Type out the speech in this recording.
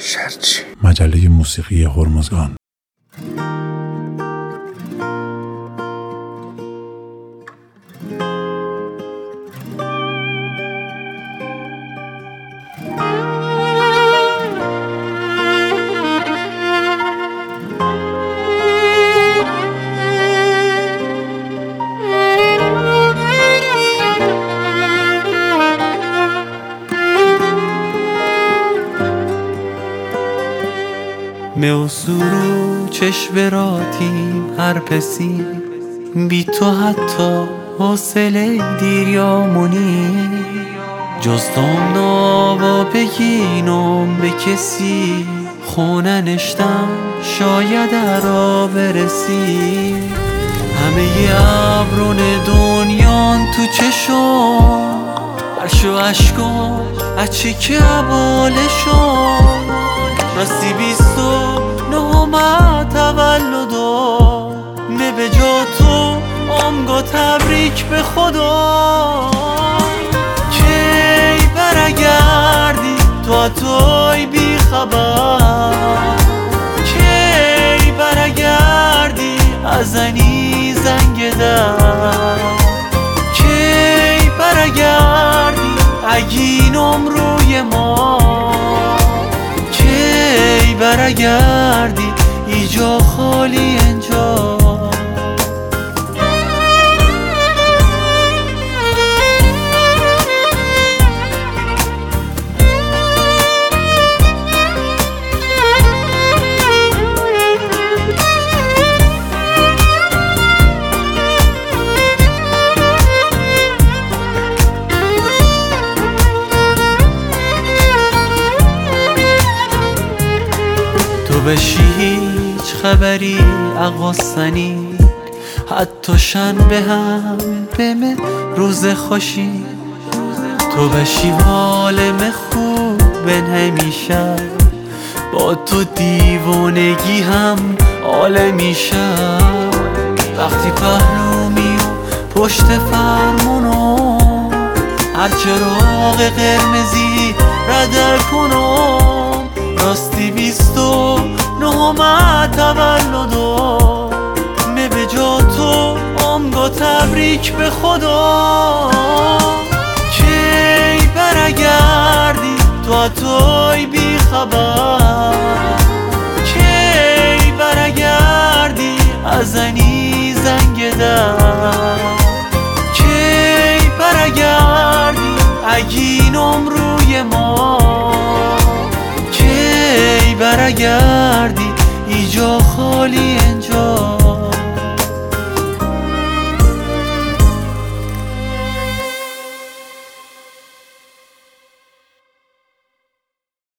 شرچی. مجله موسیقی هرمزگان. Me suru چشم راتیم هر پسی بی تو حتی حوصله دیر یا منی جز دامنا بگینم به کسی خونه نشتم شاید را برسی همه ابرون دنیان تو چشم برشو عشقم اچی که عبالشم راستی 29 تولدم نه به جا تو آمگا تبریک به خدا کی برگردی تو توی بی خبر کی برگردی ازنی زنگ در کی برگردی اگینم روی ما کی برگردی ایجا خالی اینجا تو بشی هیچ خبری اقاستنی حتی شنبه هم بمه روز خوشی تو بشی حالم خوب همیشه با تو دیوانگی هم عالم میشه وقتی پهلومی و پشت فرمونم هر چراغ قرمزی ردر کنم راستی 29 تولدم نه به جا تو آمگا تبریک به خدا کی برگردی تو توی بی خبر کی برگردی ازنی زنگ در کی برگردی اگینم روی ما کی برگردی ایجا خالی اینجا